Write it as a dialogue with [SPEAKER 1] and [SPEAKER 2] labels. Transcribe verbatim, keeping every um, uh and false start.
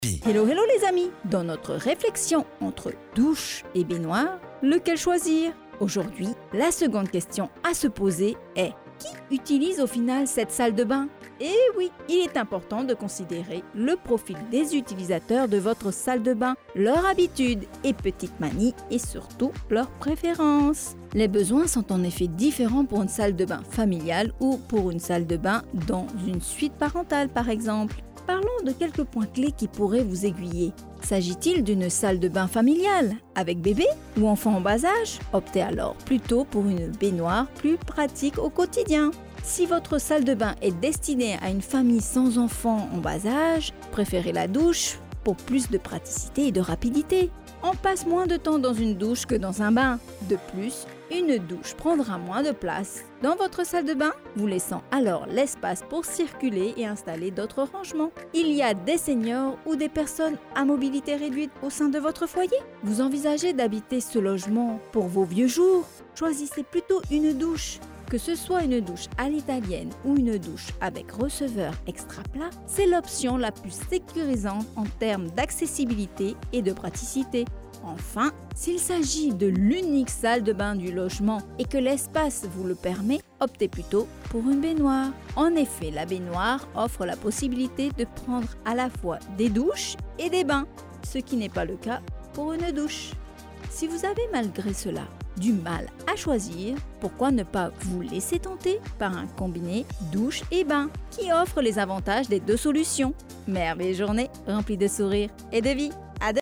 [SPEAKER 1] Hello, hello les amis! Dans notre réflexion entre douche et baignoire, lequel choisir? Aujourd'hui, la seconde question à se poser est: qui utilise au final cette salle de bain? Et oui, il est important de considérer le profil des utilisateurs de votre salle de bain, leurs habitudes et petites manies et surtout leurs préférences. Les besoins sont en effet différents pour une salle de bain familiale ou pour une salle de bain dans une suite parentale par exemple. Parlons de quelques points clés qui pourraient vous aiguiller. S'agit-il d'une salle de bain familiale avec bébé ou enfant en bas âge? Optez alors plutôt pour une baignoire plus pratique au quotidien. Si votre salle de bain est destinée à une famille sans enfants en bas âge, préférez la douche pour plus de praticité et de rapidité. On passe moins de temps dans une douche que dans un bain. De plus, une douche prendra moins de place dans votre salle de bain, vous laissant alors l'espace pour circuler et installer d'autres rangements. Il y a des seniors ou des personnes à mobilité réduite au sein de votre foyer. Vous envisagez d'habiter ce logement pour vos vieux jours? Choisissez plutôt une douche. Que ce soit une douche à l'italienne ou une douche avec receveur extra plat, c'est l'option la plus sécurisante en termes d'accessibilité et de praticité. Enfin, s'il s'agit de l'unique salle de bain du logement et que l'espace vous le permet, optez plutôt pour une baignoire. En effet, la baignoire offre la possibilité de prendre à la fois des douches et des bains, ce qui n'est pas le cas pour une douche. Si vous avez malgré cela du mal à choisir, pourquoi ne pas vous laisser tenter par un combiné douche et bain qui offre les avantages des deux solutions. Merveilleuse journée remplie de sourires et de vie!